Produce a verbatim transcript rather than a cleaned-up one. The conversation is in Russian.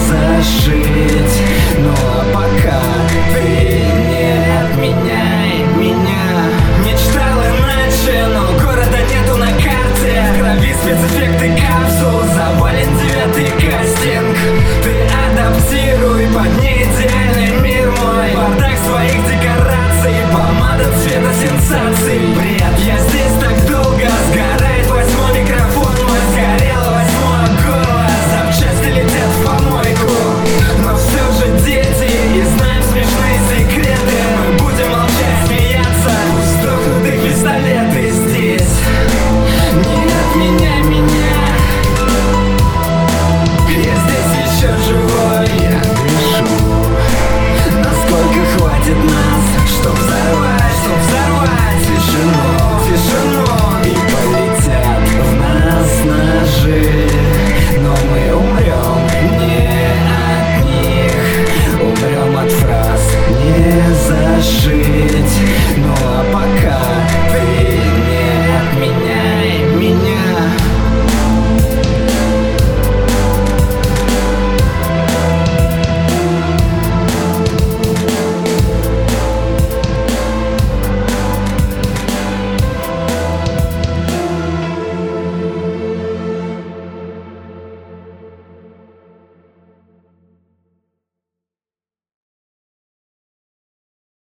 зашить. Ну а пока ты не отменяй меня. Мечтал иначе, но города нету на карте. В крови спецэффекты капсул, завален девятый кастинг. Ты адаптируй под неидеальный мир мой. Бардак своих декораций, помада цвета сенсаций.